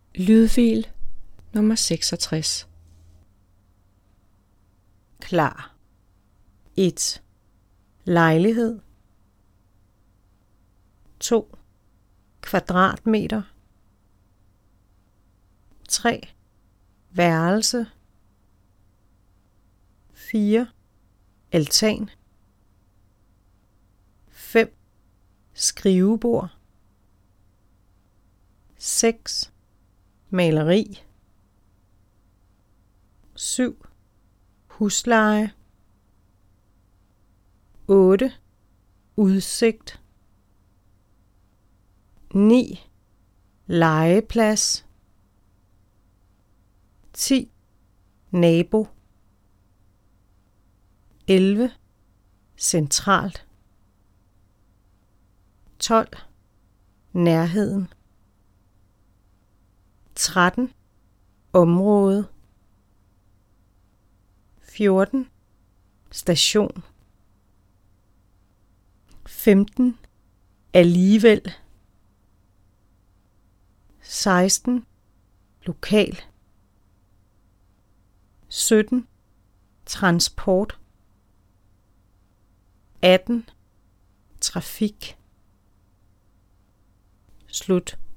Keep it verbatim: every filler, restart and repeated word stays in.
Lydfil nummer seksogtres. Klar. et. Lejlighed. to. Kvadratmeter. tre. Værelse. fire. Altan. fem. Skrivebord. seks. Maleri. syv. Husleje. otte. Udsigt. ni. Legeplads. ti. Nabo. elleve. Centralt. tolv. Nærheden. tretten. Område. fjorten. Station. femten. Alligevel. seksten. Lokal. sytten. Transport. atten. Trafik. Slut.